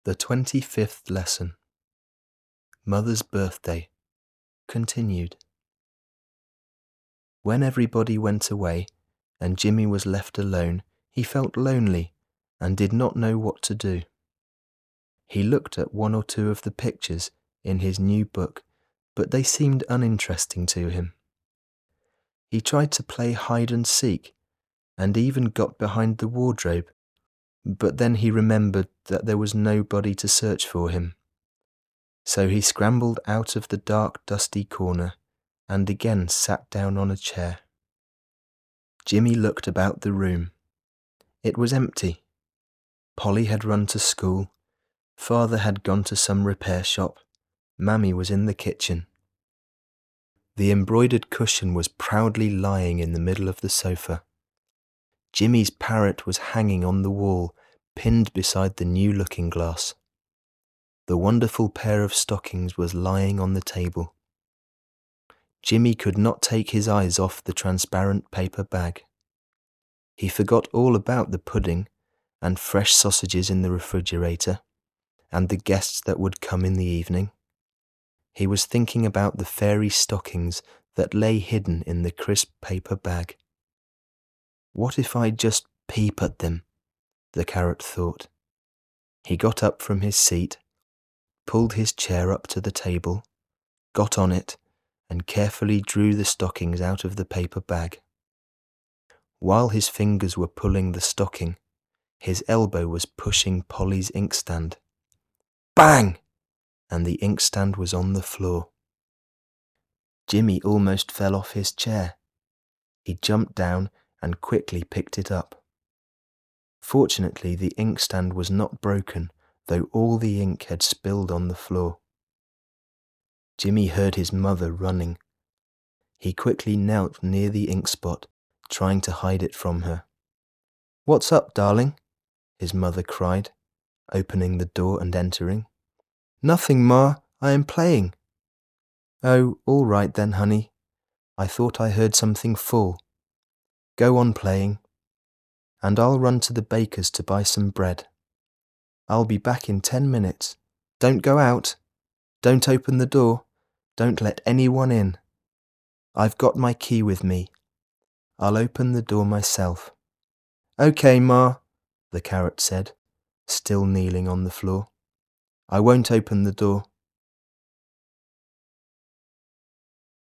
The 25th lesson. Mother's birthday. Continued. When everybody went away and Jimmy was left alone, he felt lonely and did not know what to do. He looked at one or two of the pictures in his new book, but they seemed uninteresting to him. He tried to play hide and seek and even got behind the wardrobe, but then he remembered that there was nobody to search for him. So he scrambled out of the dark, dusty corner and again sat down on a chair. Jimmy looked about the room. It was empty. Polly had run to school. Father had gone to some repair shop. Mammy was in the kitchen. The embroidered cushion was proudly lying in the middle of the sofa. Jimmy's parrot was hanging on the wall, pinned beside the new looking-glass. The wonderful pair of stockings was lying on the table. Jimmy could not take his eyes off the transparent paper bag. He forgot all about the pudding and fresh sausages in the refrigerator and the guests that would come in the evening. He was thinking about the fairy stockings that lay hidden in the crisp paper bag. What if I just peep at them? The carrot thought. He got up from his seat, pulled his chair up to the table, got on it, and carefully drew the stockings out of the paper bag. While his fingers were pulling the stocking, his elbow was pushing Polly's inkstand. Bang! And the inkstand was on the floor. Jimmy almost fell off his chair. He jumped down and quickly picked it up. Fortunately, the inkstand was not broken, though all the ink had spilled on the floor. Jimmy heard his mother running. He quickly knelt near the ink spot, trying to hide it from her. "What's up, darling?" his mother cried, opening the door and entering. "Nothing, Ma, I am playing." "Oh, all right then, honey. I thought I heard something fall. Go on playing. And I'll run to the baker's to buy some bread. I'll be back in 10 minutes. Don't go out. Don't open the door. Don't let anyone in. I've got my key with me. I'll open the door myself." "Okay, Ma," the carrot said, still kneeling on the floor. "I won't open the door.